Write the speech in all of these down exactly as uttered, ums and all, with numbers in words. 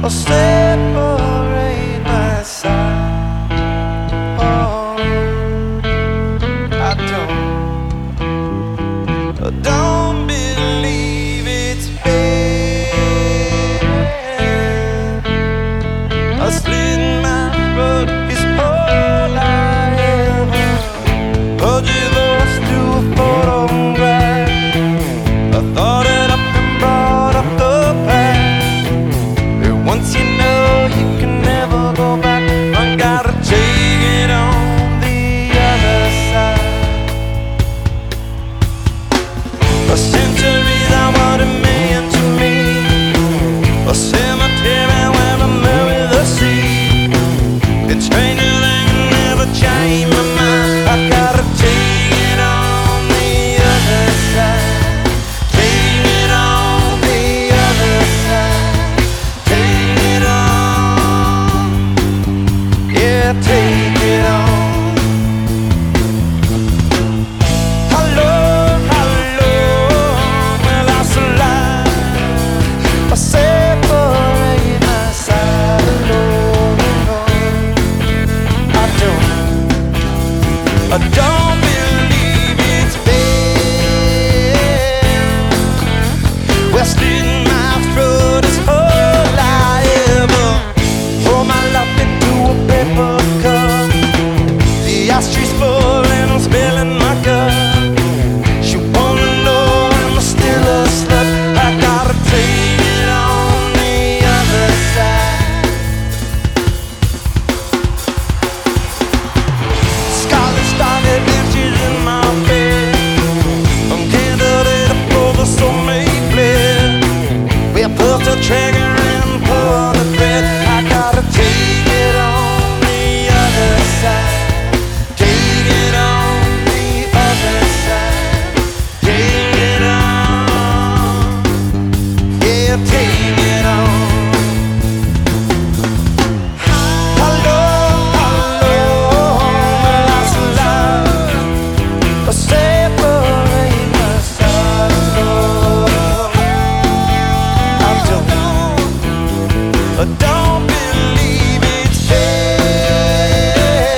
or separate my side. Oh, I don't, I don't believe it's fair. I slit my throat is all I ever. A divorce to a photograph. I thought it up and brought up the past. And once you know you can never go back, I gotta take it on the other side. A century that what it meant to me. A cemetery where I marry the sea. It's stranger than can never change my mind. I gotta take it on the other side. Take it on the other side. Take it on. Yeah, take it on. Hello, hello, well I slide. I separate my side alone. I don't, I don't believe it's fair. Well, slitting my throat is all I ever. Pour my love into a paper cup. The ashtray's full and I'm spilling my cup. She wanna know am I still a slut. I gotta take it on the other side. Scarlet started inches in my bed. I'm candidate over so many fled. We pulled the trigger and pulled the thread. I gotta take it on the other side. Take it on the other side. Take it on. Yeah, take it on. Hello, hello, well I slide. I separate my side alone. I don't, I don't believe it's fair.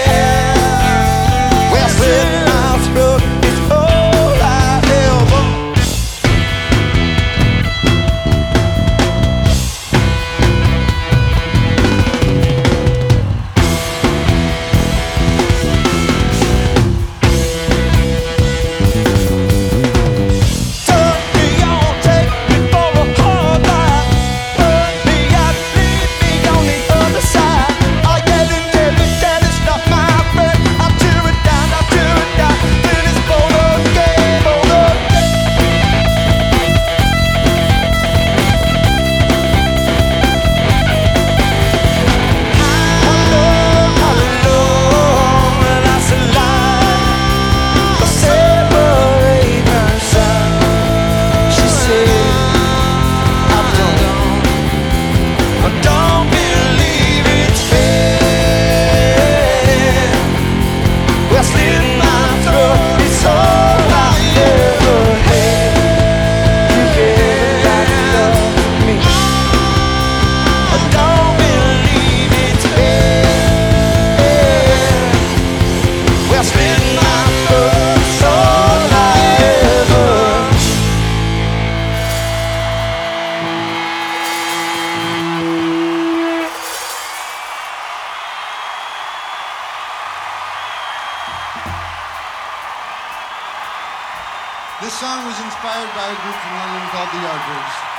Well, slit my throat is all I ever. Turn me on, take me for a hard ride. Burn me out, leave me on the other side. I yell and tell it that it's not my friend. I tear it down, I tear it down. Then it's for the game, for the hello, hello, well I slide. I separate my side. She said, I don't, I don't believe it's fair. Well, slitting my throat is all I ever had. You get back love me. I don't believe it's fair. Well, slitting my throat is all I ever. This song was inspired by a group from London called the Yardbirds.